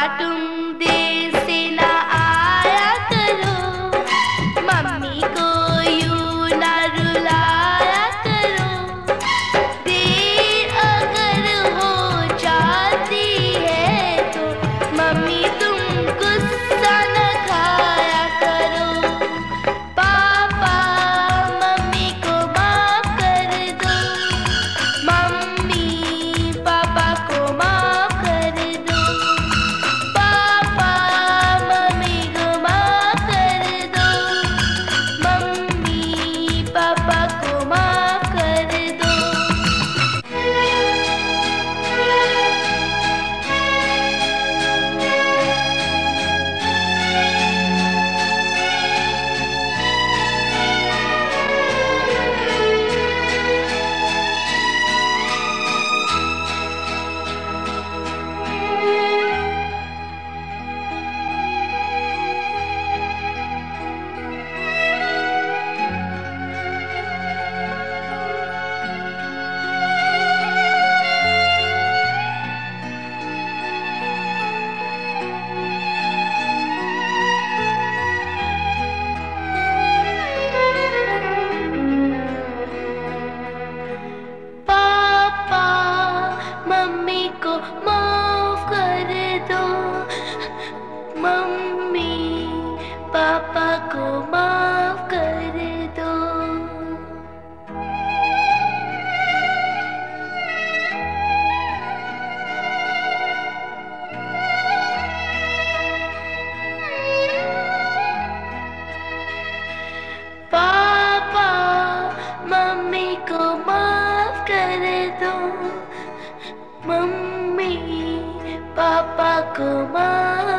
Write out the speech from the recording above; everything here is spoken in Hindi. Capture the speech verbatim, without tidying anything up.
तुम देर से ना आया करो, मम्मी को यूं ना रुलाया करो। देर अगर हो जाती है तो मम्मी तुम गुस्सा न खाया करो। पापा मम्मी को माफ कर दो, मम्मी पापा को माफ कर दो। पापा मम्मी को माफ कर दो, मम्मी पापा को माफ कर दो। पापा मम्मी को माफ कर दो, मम्मी पापा को माफ कर दो। पापा मम्मी को माफ कर दो, मम्मी पापा को माफ